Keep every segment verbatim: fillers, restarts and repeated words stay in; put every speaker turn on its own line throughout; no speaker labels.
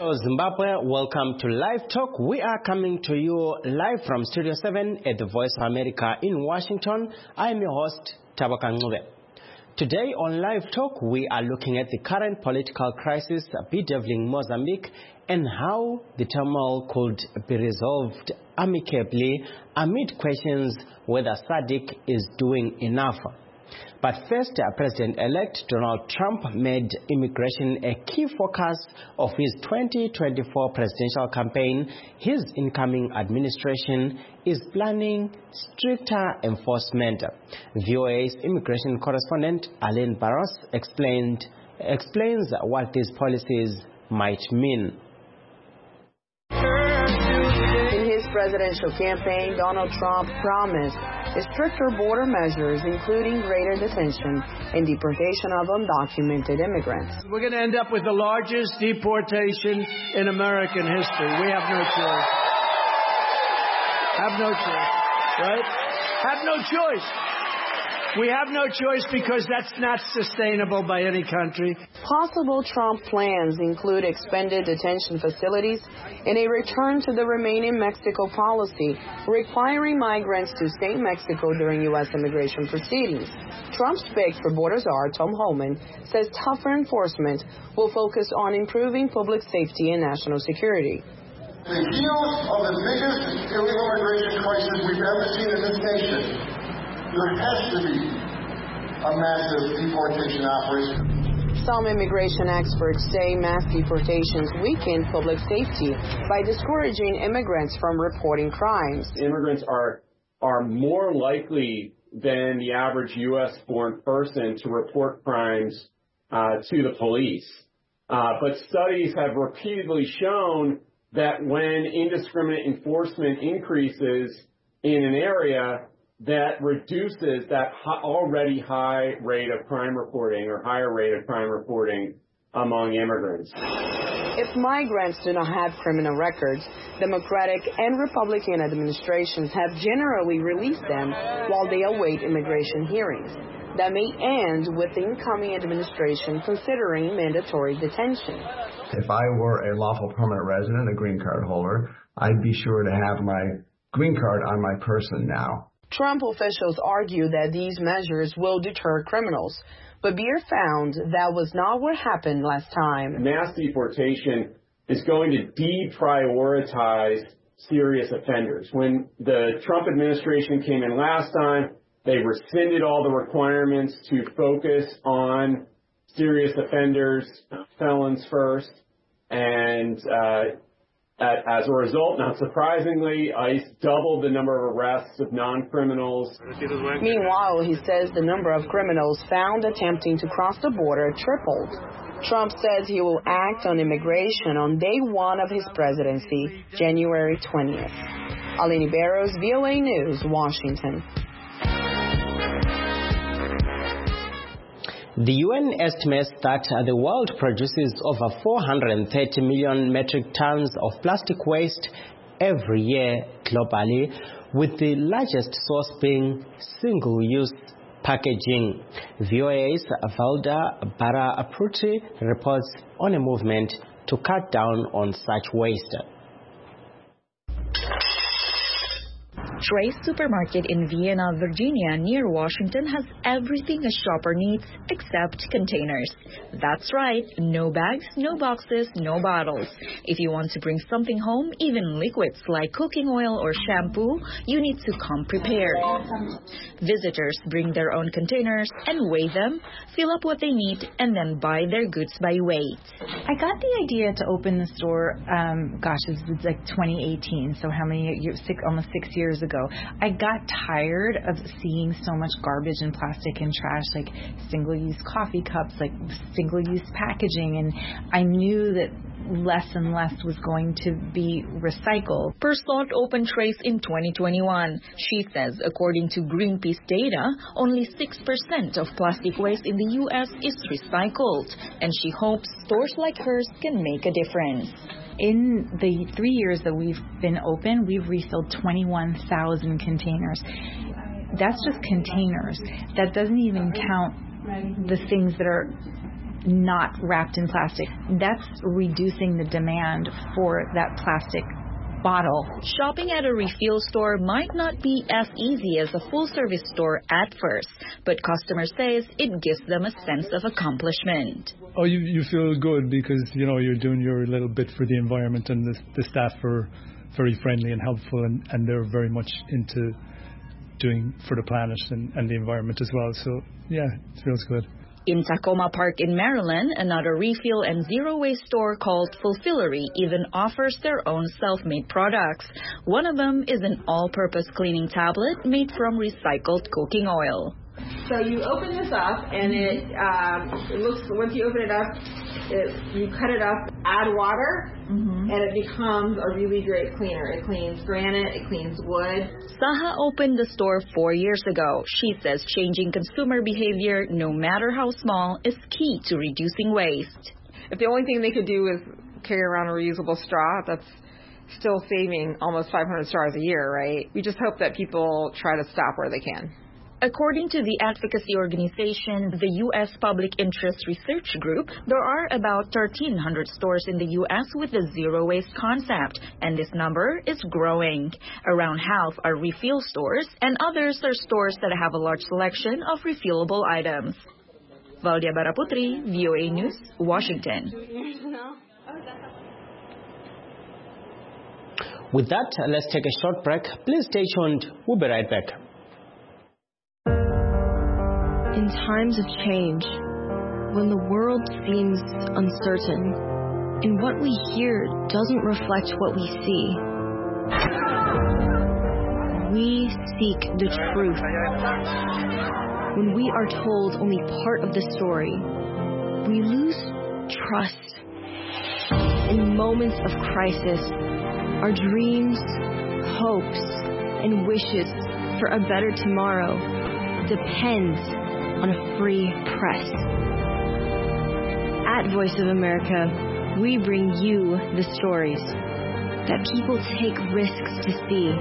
Hello Zimbabwe, welcome to Live Talk. We are coming to you live from Studio seven at the Voice of America in Washington. I am your host, Tabaka Ngube. Today on Live Talk, we are looking at the current political crisis bedeviling Mozambique and how the turmoil could be resolved amicably amid questions whether S A D C is doing enough. But first, uh, President-elect Donald Trump made immigration a key focus of his twenty twenty-four presidential campaign. His incoming administration is planning stricter enforcement. V O A's immigration correspondent Alain Barros explained, explains what these policies might mean.
In his presidential campaign, Donald Trump promised stricter border measures, including greater detention and deportation of undocumented immigrants.
We're going to end up with the largest deportation in American history. We have no choice. Have no choice, right? Have no choice. We have no choice because that's not sustainable by any country.
Possible Trump plans include expanded detention facilities and a return to the Remain in Mexico policy, requiring migrants to stay in Mexico during U S immigration proceedings. Trump's pick for border czar, Tom Homan, says tougher enforcement will focus on improving public safety and national security.
The heels of the biggest illegal immigration crisis we've ever seen in this nation, there has to be a massive deportation operation.
Some immigration experts say mass deportations weaken public safety by discouraging immigrants from reporting crimes.
Immigrants are are more likely than the average U S born person to report crimes uh, to the police. Uh, but studies have repeatedly shown that when indiscriminate enforcement increases in an area, that reduces that already high rate of crime reporting or higher rate of crime reporting among immigrants.
If migrants do not have criminal records, Democratic and Republican administrations have generally released them while they await immigration hearings. That may end with the incoming administration considering mandatory detention.
If I were a lawful permanent resident, a green card holder, I'd be sure to have my green card on my person now.
Trump officials argue that these measures will deter criminals, but Beer found that was not what happened last time.
Mass deportation is going to deprioritize serious offenders. When the Trump administration came in last time, they rescinded all the requirements to focus on serious offenders, felons first, and uh, as a result, not surprisingly, ICE doubled the number of arrests of non-criminals.
Meanwhile, he says the number of criminals found attempting to cross the border tripled. Trump says he will act on immigration on day one of his presidency, January twentieth. Alain Barros, V O A News, Washington.
The U N estimates that the world produces over four hundred thirty million metric tons of plastic waste every year globally, with the largest source being single-use packaging. V O A's Valda Bara-Apruti reports on a movement to cut down on such waste.
Trace Supermarket in Vienna, Virginia, near Washington, has everything a shopper needs except containers. That's right, no bags, no boxes, no bottles. If you want to bring something home, even liquids like cooking oil or shampoo, you need to come prepared. Visitors bring their own containers and weigh them, fill up what they need, and then buy their goods by weight.
I got the idea to open the store, um, gosh, it was like twenty eighteen, so how many years, six, almost six years ago. I got tired of seeing so much garbage and plastic and trash, like single-use coffee cups, like single-use packaging, and I knew that less and less was going to be recycled.
Persort opened Trace in twenty twenty-one. She says, according to Greenpeace data, only six percent of plastic waste in the U S is recycled, and she hopes stores like hers can make a difference.
In the three years that we've been open, we've refilled twenty-one thousand containers. That's just containers. That doesn't even count the things that are not wrapped in plastic. That's reducing the demand for that plastic bottle.
Shopping at a refill store might not be as easy as a full-service store at first, but customers says it gives them a sense of accomplishment.
Oh, you, you feel good because, you know, you're doing your little bit for the environment, and the, the staff are very friendly and helpful, and, and they're very much into doing for the planet and, and the environment as well. So, yeah, it feels good.
In Tacoma Park in Maryland, another refill and zero-waste store called Fulfillery even offers their own self-made products. One of them is an all-purpose cleaning tablet made from recycled cooking oil.
So you open this up, and it um, it looks. Once you open it up, it, you cut it up, add water, mm-hmm. and it becomes a really great cleaner. It cleans granite, it cleans wood.
Saha opened the store four years ago. She says changing consumer behavior, no matter how small, is key to reducing waste.
If the only thing they could do is carry around a reusable straw, that's still saving almost five hundred straws a year, right? We just hope that people try to stop where they can.
According to the advocacy organization, the U S Public Interest Research Group, there are about thirteen hundred stores in the U S with the zero-waste concept, and this number is growing. Around half are refill stores, and others are stores that have a large selection of refillable items. Valdia Baraputri, V O A News, Washington.
With that, let's take a short break. Please stay tuned. We'll be right back.
In times of change, when the world seems uncertain, and what we hear doesn't reflect what we see, we seek the truth. When we are told only part of the story, we lose trust. In moments of crisis, our dreams, hopes, and wishes for a better tomorrow depends on a free press. At Voice of America, we bring you the stories that people take risks to see.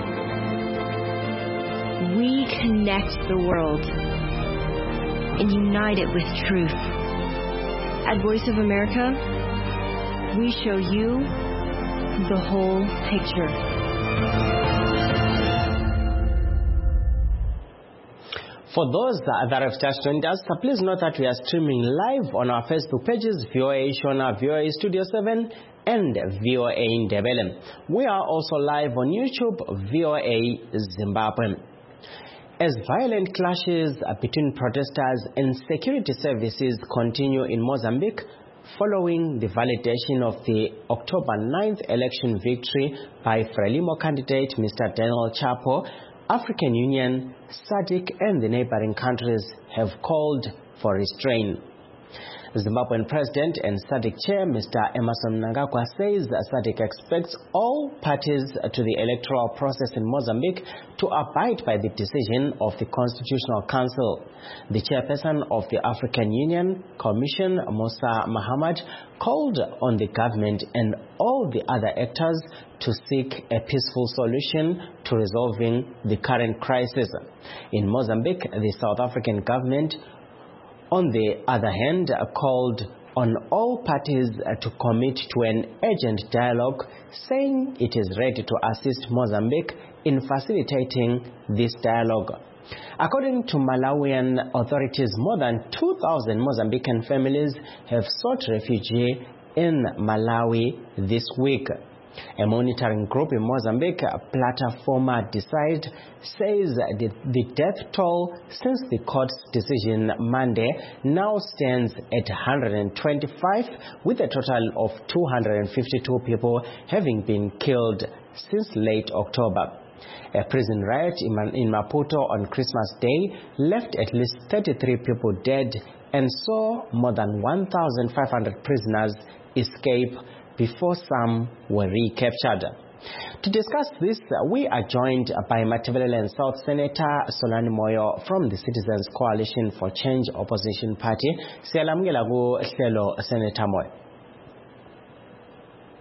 We connect the world and unite it with truth. At Voice of America, we show you the whole picture.
For those that have just joined us, please note that we are streaming live on our Facebook pages, V O A Shona, V O A Studio seven, and V O A Ndebele. We are also live on YouTube, V O A Zimbabwe. As violent clashes between protesters and security services continue in Mozambique, following the validation of the October ninth election victory by Frelimo candidate Mister Daniel Chapo, African Union, SADC and the neighboring countries have called for restraint. Zimbabwean President and SADC Chair Mister Emmerson Mnangagwa says SADC expects all parties to the electoral process in Mozambique to abide by the decision of the Constitutional Council. The chairperson of the African Union Commission, Musa Muhammad, called on the government and all the other actors to seek a peaceful solution to resolving the current crisis. In Mozambique, the South African government, on the other hand, called on all parties to commit to an urgent dialogue, saying it is ready to assist Mozambique in facilitating this dialogue. According to Malawian authorities, more than two thousand Mozambican families have sought refuge in Malawi this week. A monitoring group in Mozambique, Plataforma Decide, says that the death toll since the court's decision Monday now stands at one hundred twenty-five, with a total of two hundred fifty-two people having been killed since late October. A prison riot in Maputo on Christmas Day left at least thirty-three people dead and saw more than one thousand five hundred prisoners escape before some were recaptured. To discuss this, we are joined by Matabeleland South Senator Solani Moyo from the Citizens Coalition for Change Opposition Party. Siyalamukela ku hlelo Senator Moyo.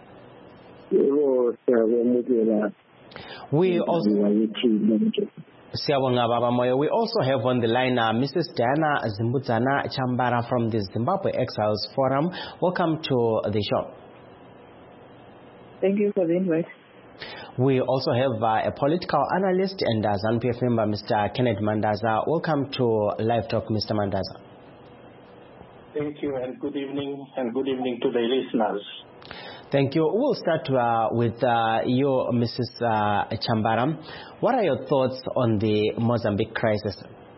We also Siyabonga Baba Moyo. We also have on the line uh, Missus Diana Zimbudzana Chambara from the Zimbabwe Exiles Forum. Welcome to the show.
Thank you for the invite.
We also have uh, a political analyst and uh, ZANU P F member, Mister Kenneth Mandaza. Welcome to Live Talk, Mister Mandaza.
Thank you and good evening and good evening to the listeners.
Thank you. We'll start uh, with uh, you, Missus Uh, Chambara. What are your thoughts on the Mozambique crisis?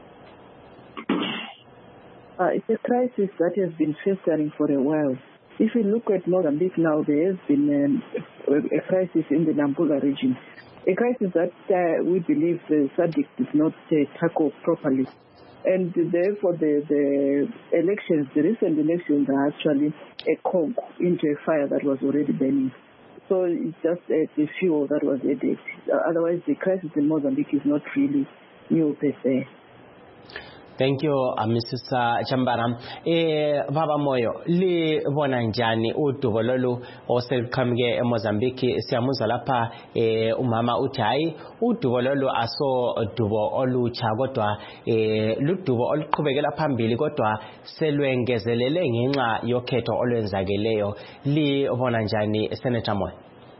Uh, it's a crisis that has been festering for a while. If you look at Mozambique now, there has been um, a crisis in the Nampula region, a crisis that uh, we believe the S A D C did not uh, tackle properly. And therefore, the, the elections, the recent elections are actually a coke into a fire that was already burning. So it's just uh, the fuel that was added. Uh, otherwise, the crisis in Mozambique is not really new per se.
Thank you, uh, Missus Uh, Chambara. Eh, Baba Moyo, li bona njani udubo lolu oseluqhamuke eMozambique siyamuzwa lapha eh umama uthi hayi udubo lolu aso dubo olutsha kodwa eh ludubo oluqhubekela phambili kodwa selwengezelele ngenxa yokhetho olwenzakeleyo. Li bona njani Senator Moyo?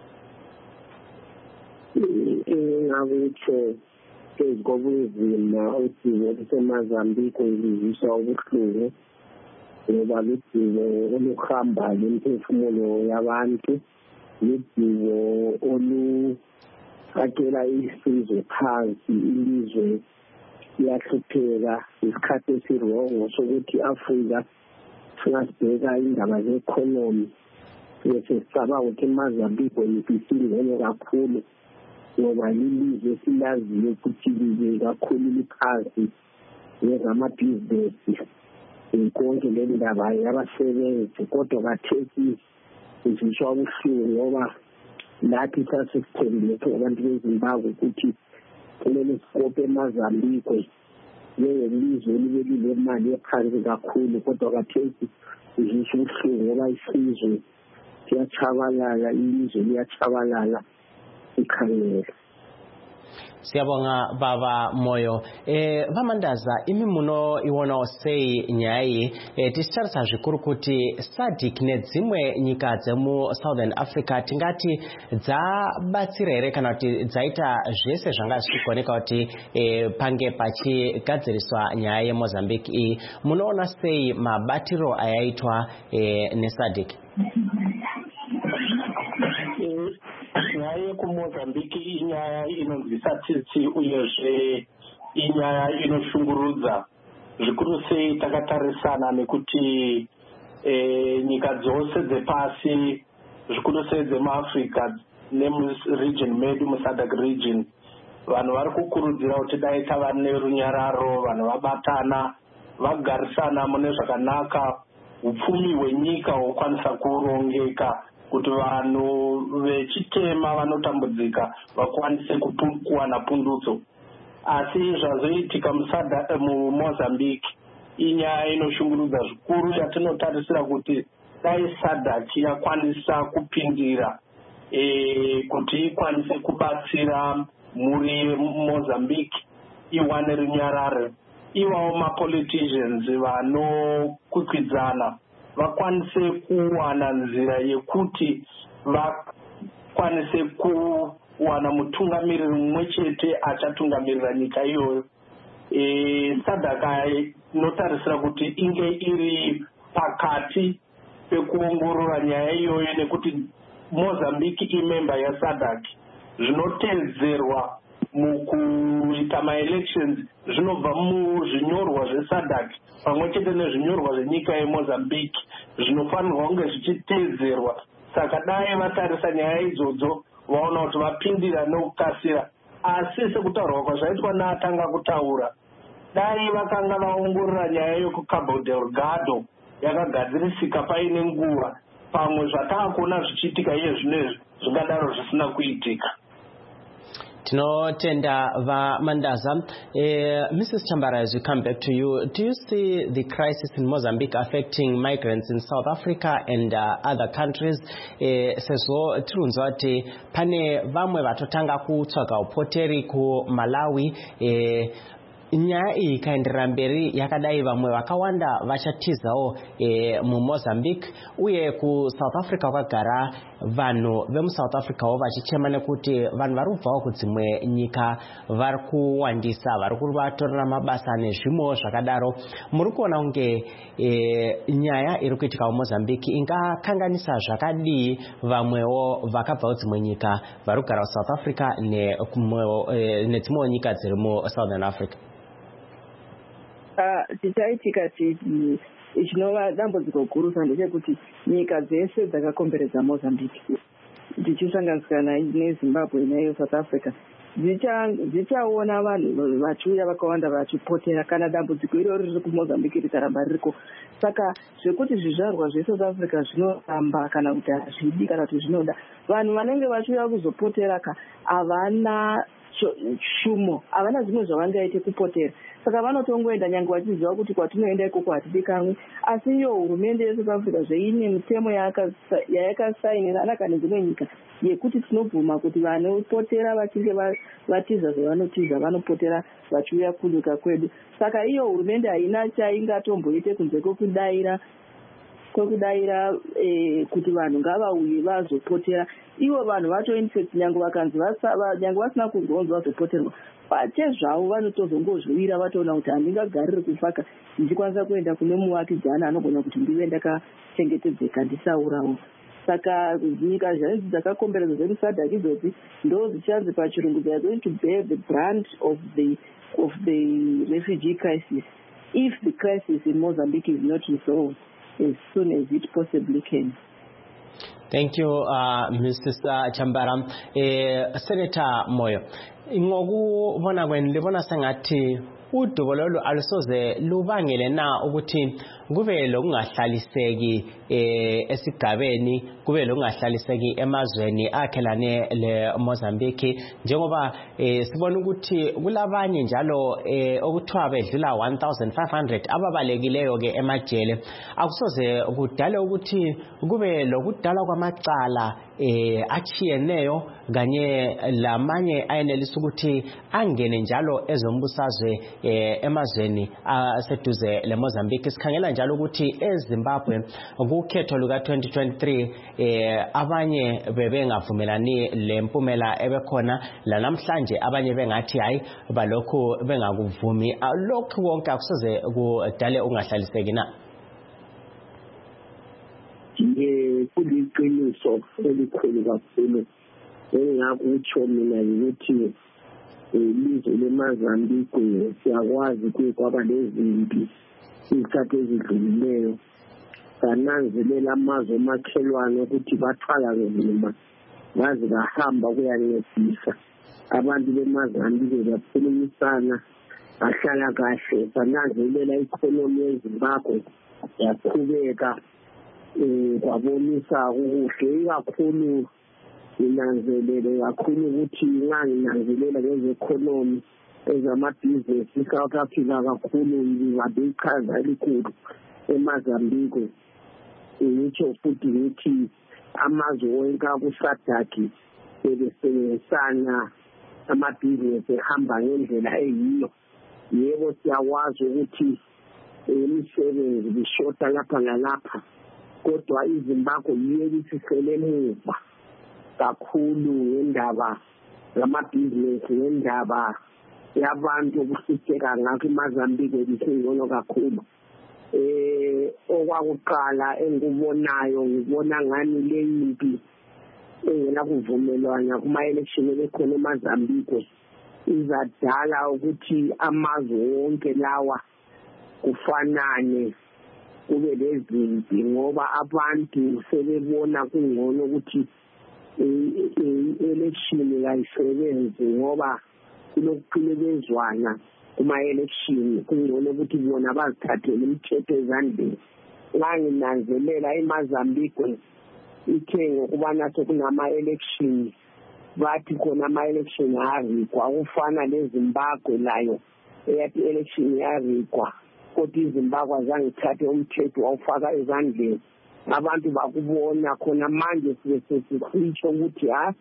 Ngabutho ezikobuzima udubo luseMozambique luzisa ubuhlungu ngoba ludubo oluhamba lemiphefumulo yabantu, ludubo olufakela isizwe phansi, ilizwe liyahlupheka isikhathi esirongo sokuthi Afrika singasibheka indaba ze-economy bese sicabanga ukuthi eMozambique yibhizinisi kakhulu ngoba lilizwe silaziyo ukuthi lize kakhulu liphansi ngezamabhizinesi konke leli ndaba yabasebenzi, kodwa kathesi iziswa ubuhlungu ngoba lathi sasithembile abantu beZimbabwe ukuthi kuleli sikope eMozambique njengelizwe libe linemali ephansi kakhulu, kodwa kathesi iziswa ubuhlungu ngoba isizwe siyachabalala, ilizwe liyachabalala ikhangela.
Siyabonga Baba Moyo. Eh vamandaza imimuno iwona osei nyai eh tisarisa zvikuru kuti S A D C nedzimwe nyika dzemu Southern Africa tingati dzabatsirere kana kuti dzaita zvese zvanga zvigoneka kuti eh pange pachigadziriswa nyaya yeMozambique iyi. Munoona sei mabatiro ayaitwa eh ne S A D C?
Nyaya kuMozambique inyaya inonzwisa tsitsi uyezve inyaya inoshungurudza zvikuru sei takatarisana nekuti e, nyika dzose dzepasi zvikuru sei dzemuAfrica nemuregion medu muSADC region vanhu vari kukurudzira kuti dai tava nerunyararo, vanhu vabatana vagarisana mune zvakanaka, upfumi hwenyika hwokwanisa kurongeka kuti vanhu vechitema vanotambudzika vakwanise kuwana pundutso. Asi zvazoitika muMozambique inyaya inoshungurudza zvikuru yatinotarisira kuti dai S A D C yakwanisa kupindira e, kuti ikwanise kubatsira muri Mozambique iwane runyararo, iwawo mapoliticians vanokwikwidzana vakwanise kuwana nzira yekuti vakwanise kuwana mutungamiriri mumwe chete achatungamirira nyika iyoyo. E, S A D C inotarisira kuti inge iri pakati pekuongorora nyaya iyoyo nekuti Mozambique imemba yaS A D C. Zvinotedzerwa mukuita ma-elections zvinobva muzvinyorwa zveS A D C pamwe chete nezvinyorwa zvenyika yeMozambique zvinofanirwa kunge zvichiteedzerwa. Saka dai vatarisa nyaya idzodzo vaona kuti vapindira nekukasira, asi sekutaurwa kwazvaitwa neatanga kutaura, dai vakanga vaongorora nyaya yokuCabo Delgado yakagadzirisika paine nguva, pamwe zvatakuona zvichiitika iye zvinezvi zvingadaro zvisina kuitika.
Tinotenda va Mandaza. Uh, Missus Chambara, as we come back to you, do you see the crisis in Mozambique affecting migrants in South Africa and uh, other countries? Sezo turunzwati pane vamwe vatotanga kutsvaga upoteri ku Malawi. Eh, Nyaya iyi ikaenderera mberi yakadai vamwe vakawanda vachatizawo e, mu Mozambique uye ku South Africa kwagara vanhu vemu South Africa wo vachichema nekuti vanhu vari kubvawo kudzimwe nyika vari kuwandisa vari kuvatorera mabasa nezvimwewo zvakadaro. Muri kuona kunge e, nyaya iri kuitika mu Mozambique ingakanganisa zvakadii vamwewo vakabvawo dzimwe nyika vari kugara South Africa nedzimwewo e, nyika dziri mu Southern Africa?
Tichaitika chinova dambudziko guru ndechekuti nyika dzese dzakakomberedza Mozambique dzichisanganisira neZimbabwe nayo South Africa dzichaona vanhu vachiuya vakawanda vachipotera kana dambudziko iroro riri kuMozambique rikaramba ririko. Saka zvekuti zvizvarwa zveSouth Africa zvinoramba kana kuti hazvidi kana kuti zvinoda, vanhu vanenge vachiuya kuzopotera ka havana shumo, havana zvimwe zvavangaite kupotera. Saka vanotongoenda nyange vachiziva kuti kwatinoenda ikoko hatidi kamwe. Asi iyo hurumende yeSouth Africa zveine mitemo yayakasainirana kana dzimwe nyika yekuti tinobvuma kuti vanopotera vachinge vatiza zvavanotiza vanopotera vachiuya kunyika kwedu. Saka iyo hurumende haina chaingatomboite kunze kwekudaira kwekudaira eh, kuti vanhu ngavauye vazopotera. Ivo vanhu vacho infect nyange vakanzi nyange vasina kungonzi vazopoterwa pate zvavo vanotozongozvivira vatoona kuti handingagariri kufaka ndichikwanisa kuenda kune muvakidzana anogona kuti ndive ndakachengetedzeka ndisaurawo. Saka nyika zhinji dzakakomberedza zvedu sadhaki idzodzi ndo dzichanzi pachirungu they are going to bear the brunt of the of the refugee crisis if the crisis in Mozambique is not resolved as soon as it possibly can.
Thank you, uh, Missus Chambara. Uh, Senator Moyo, ngokubona kwenu libona sengathi udubo lolu alusoze lubangele na ukuthi kube lokungahlaliseki esigabeni, kube lokungahlaliseki emazweni akhelane le Mozambique, njengoba sibona ukuthi kulabanye njalo okuthiwa bedlula one thousand five hundred ababalekileyo ke emajele. Akusoze kudale ukuthi kube lokudala kwamacala eh achiyeneyo kanye lamanye ayenelisa ukuthi angene njalo ezombusazwe eh emazweni aseduze le Mozambique. Sikhangela njalo ukuthi eZimbabwe ukukhetho luka twenty twenty-three eh abanye bebengavumelani lempumela ebekhona, la namhlanje abanye bengathi hayi balokho bengakuvumi. Lokho konke akusoze kudale ungahlaliseki na?
Eh kuliqiniso elikhulu kakhulu engakutsho mina ukuthi ilizwe leMozambique siyakwazi kwaba lezimpi isikhathi ezidlulileyo, sananzelela amazwe amakhelwane ukuthi bathwala nzima baze bahamba kuyancedisa abantu beMozambique bakhulumisana bahlala kahle. Sananzelela ikonomi yeZimbabwe yaqhubeka kwabonisa kuhle kakhulu. Inanzelele kakhulu ukuthi nxa nginanzelela ngezeconomy ezamabhizinisi South Africa kakhulu ngabe ichaza elikhulu eMozambique. Ngitsho futhi ukuthi amazwe wonke akusadaki sebesebenzisana amabhizinisi ehamba ngendlela eyiyo. Yebo siyakwazi ukuthi imisebenzi bishota lapha nalapha, kodwa iZimbabwe yiyeli sisele emuva kakhulu ngendaba zamabhizinisi, ngendaba yabantu okuhlupheka ngakho iMozambique isingcono kakhulu. Eh okwakuqala engikubonayo ngibona ngani le yimpi engena kuvumelwana kuma-election ebekhona eMozambique izadala ukuthi amazwe wonke lawa kufanane kube lezimpi, ngoba abantu sebebona kungcono ukuthi i-election kayisebenzi ngoba kulokuphulebezwana kuma-election. Kungcono ukuthi bona bazithathele imithetho ezandleni. Nganginanzelela eMozambique ithe ngokubana sekunama-election bathi khona ama-election yarikwa ufana nezimbabwe layo eyathi election yarikwa kodwa izimbabwe azange ithathe umthetho wawufaka ezandleni abantu bakubona khona manje sesisitsho ukuthi ha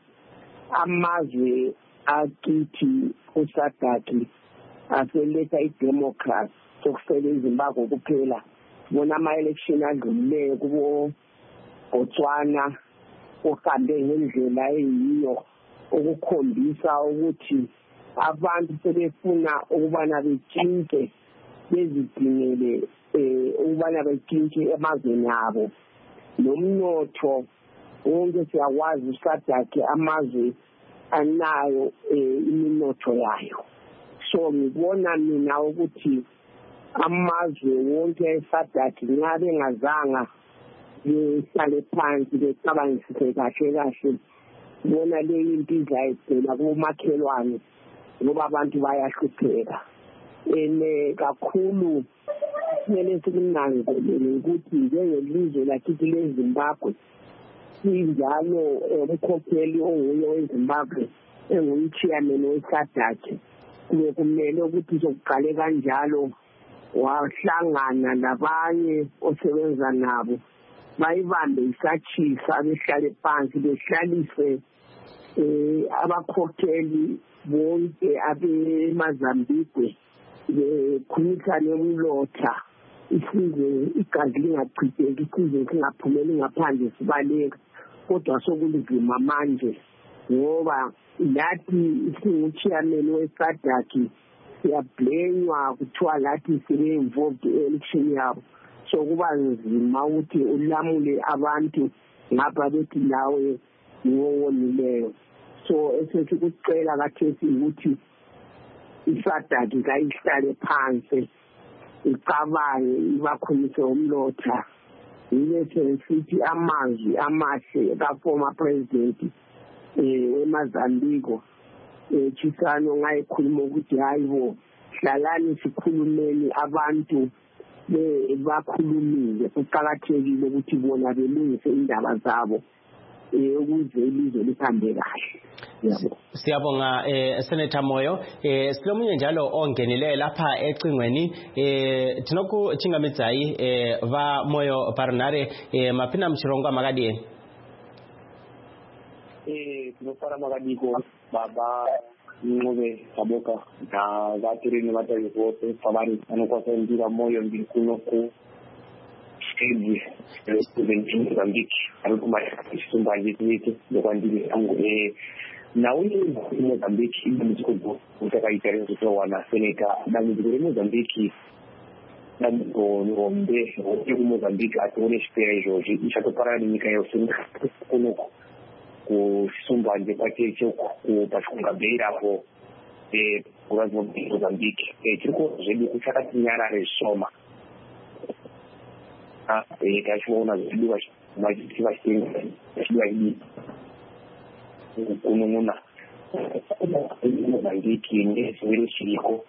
amazwe akithi usadaki aseletha idemocracy sokusele izimbabwe kuphela bona ama-election adlulileyo kubo Botswana ohambe ngendlela eyiyo ukukhombisa ukuthi abantu sebefuna ukubana betshintshe bezidingele ukubana betshintshe emazweni abo nomnotho wonke siyakwazi usadaki amazwe anayo iminotho yayo so ngibona mina ukuthi amazwe wonke esadaki nxa bengazanga behlale phansi becabangisise kahle kahle bona leyo into izayigcina kumakhelwane ngoba abantu bayahlupheka ene kakhulu kumele sikunanzelele ukuthi njengelizwe lakithi leZimbabwe sinjalo umkhokheli onguye weZimbabwe engumchairman wesadaki kube kumele ukuthi sokuqale kanjalo wahlangana labanye osebenza nabo bayibambe isatshisa behlale phansi behlalise abakhokheli bonke abemazambikwe bekhulumisane umlotha isizwe igazi lingachitheki isizwe singaphumeli ngaphandle sibaleka kodwa sokulizima manje ngoba lathi singu-chairman wesadaki siyablenywa kuthiwa lathi sibe-involved e-election yabo so kuba nzima ukuthi ulamule abantu ngapha bethi nawe ngowonileyo so esesikucela kathesi ukuthi isadaki kayihlale phansi icabange ibakhulise umlotha yile sesithi amazwi amahle ka-former president weMozambique Chisano ngayikhuluma ukuthi hayibo hlalani sikhulumeni abantu bakhulumile kuqakathekile ukuthi bona belungise indaba zabo ukuze ilizwe lihambe kahle.
Siyabonga eh, Senator Moyo eh, silomunye njalo ongenile lapha ecingweni eh, tinoku chingamitsayi eh, va Moyo Parnare eh, mapina mchirongo makadie
eh tinofara makadiko baba Ngobe Saboka na vatiri vatari vote pavani vanokwasa ndira Moyo ndiri kuno ku stage student in Mozambique arikuma chisumbanji chite ndokwandiri angu eh nauni Mozambique indamuziko utakaita rezo wana senator damuziko Mozambique damuziko ngombe wote ku Mozambique atone spera joji ichatopara nyika yose kuno kusumbanje kwachecho kupachikungabheira apo kurazi Mozambique chiriko zvedu kuchakati nyarare zvishoma tachiona zvedu vachiti vachitenga vachidu vachidi kunun'una Mozambique nezvimweni chiriko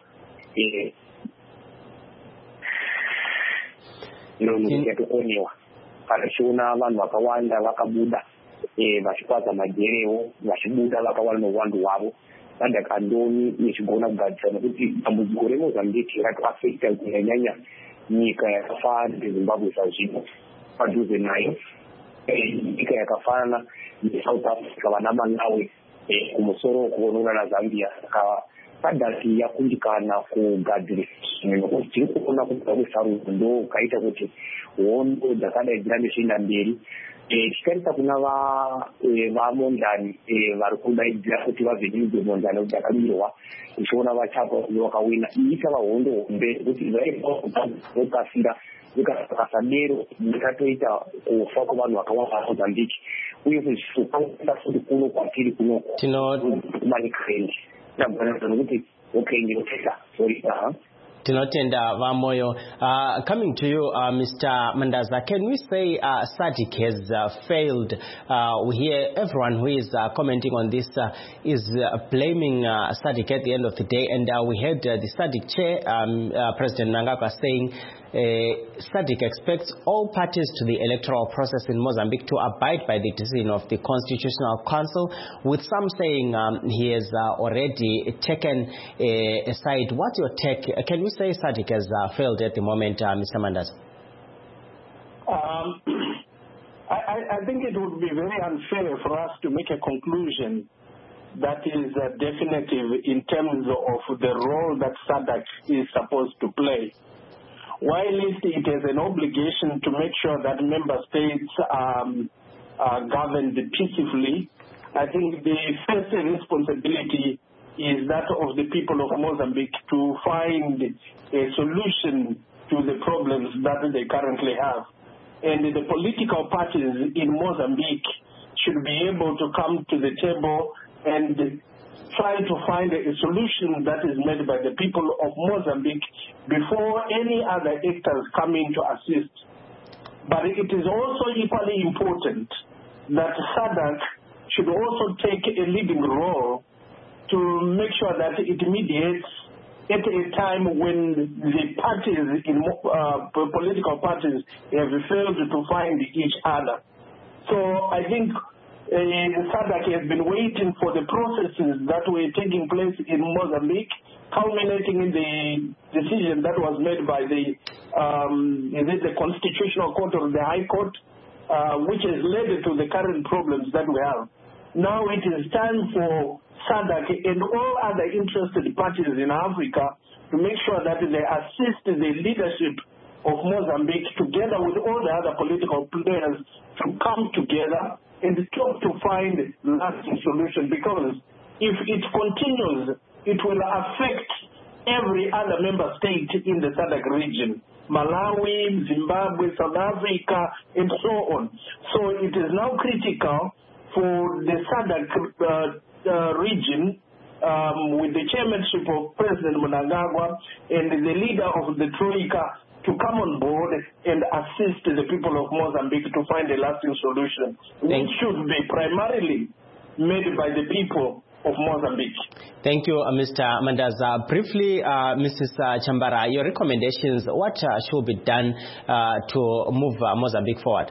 yatokonewa panachiona vanhu vakawanda vakabuda vachikwata majerewo vachibuda vakawanda uwandu hwavo vandakandoni yechigona kugadzisa nekuti dambudziko reMozambique ratoafekta kunyanyanya nyika yakafanana neZimbabwe zvazvino padhuze nayo nyika yakafanana neSouth Africa vana Malawi kumusoro kuonona naZambia saka sadaki yakundikana kugadzirisa nekuti tiri kuona kuti pakusarudzo ndo kaita kuti hondo dzakadai dzirambe zvienda mberi tikarisa kuna vamondani vari kudaidzira kuti vavhenimidze mondani kuti akabirwa tichiona vachapa vakawina iita vahondo hombe kuti vaikasira vikasadero vikatoita kufa kwevanhu vakawanda vaMozambique uye kuzvisukaisa futi kuno kwatiri kuno kumanikrendi nabvanazana kuti okay ndinotesa sorry aha
Tinotenda Vamoyo. Uh, coming to you, uh, Mister Mandaza, can we say uh, SADC has uh, failed? Uh, we hear everyone who is uh, commenting on this uh, is uh, blaming uh, SADC at the end of the day, and uh, we heard uh, the SADC chair, um, uh, President Mnangagwa, saying SADC expects all parties to the electoral process in Mozambique to abide by the decision of the Constitutional Council, with some saying um, he has uh, already taken a, a side. What's your take? Can we say SADC has uh, failed at the moment, uh, Mister Mandaza?
Um, I, I think it would be very unfair for us to make a conclusion that is uh, definitive in terms of the role that SADC is supposed to play. While it has an obligation to make sure that member states um, are governed peacefully, I think the first responsibility is that of the people of Mozambique to find a solution to the problems that they currently have. And the political parties in Mozambique should be able to come to the table and try to find a solution that is made by the people of Mozambique before any other actors come in to assist. But it is also equally important that SADC should also take a leading role to make sure that it mediates at a time when the parties, in uh, political parties, have failed to find each other. So I think Uh, SADC has been waiting for the processes that were taking place in Mozambique, culminating in the decision that was made by the, um, is it the Constitutional Court or the High Court, uh, which has led to the current problems that we have. Now it is time for SADC and all other interested parties in Africa to make sure that they assist the leadership of Mozambique together with all the other political players to come together and talk to find lasting solution, because if it continues, it will affect every other member state in the SADC region, Malawi, Zimbabwe, South Africa, and so on. So it is now critical for the SADC uh, uh, region, um, with the chairmanship of President Mnangagwa and the leader of the Troika, to come on board and assist the people of Mozambique to find a lasting solution, which should be primarily made by the people of Mozambique.
Thank you, uh, Mister Mandaza. Briefly, uh, Missus Uh, Chambara, your recommendations, what uh, should be done uh, to move uh, Mozambique forward?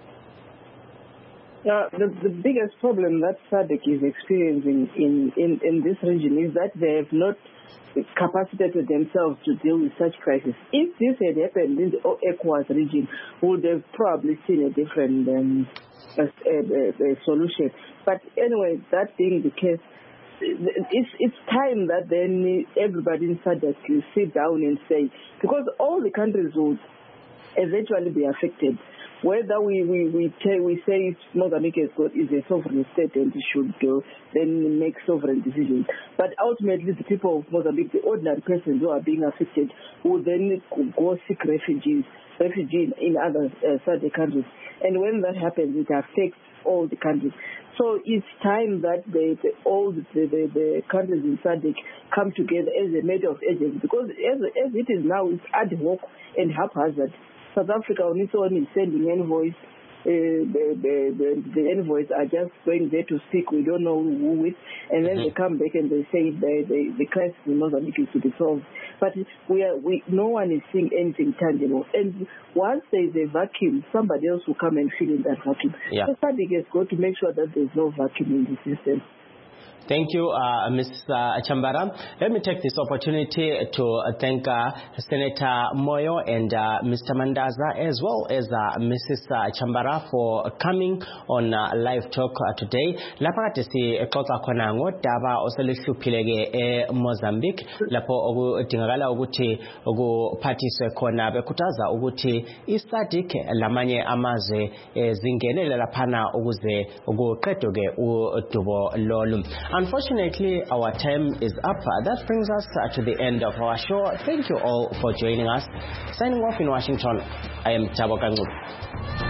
Uh, the, the biggest problem that SADC is experiencing in, in, in this region is that they have not capacitated themselves to deal with such crisis. If this had happened in the ECOWAS region, we would have probably seen a different um, a, a, a solution. But anyway, that being the case, it's, it's time that then everybody in SADC will sit down and say, because all the countries would eventually be affected. Whether we we we, tell, we say Mozambique is a sovereign state and it should uh, then make sovereign decisions, but ultimately the people of Mozambique, the ordinary persons who are being affected, will then go seek refugees, refugees in other uh, SADC countries, and when that happens, it affects all the countries. So it's time that the, the, all the, the, the countries in SADC come together as a matter of urgency, because as, as it is now, it's ad hoc and haphazard. South Africa on its own is sending envoys. Uh, the, the, the, the envoys are just going there to speak. We don't know who with. And then mm-hmm. they come back and they say the, the, the crisis in Mozambique is to be solved. But we are, we, no one is seeing anything tangible. And once there is a vacuum, somebody else will come and fill in that vacuum. Yeah. So SADC has got to make sure that there is no vacuum in the system.
Thank you, uh, Miz Uh, Chambara. Let me take this opportunity to uh, thank uh, Senator Moyo and uh, Mister Mandaza, as well as uh, Missus Uh, Chambara, for coming on uh, Live Talk uh, today. Lapakati si kota kona ngotaba oselishu pilege e Mozambique. Lapo ogu tingala uguti ogu parties kona bekutaza uguti istatic lamanye amaze e, zingene lapana uguze ogu kretoge u tubo lolum. Unfortunately, our time is up. That brings us uh, to the end of our show. Thank you all for joining us. Signing off in Washington, I am Thabo Kangu.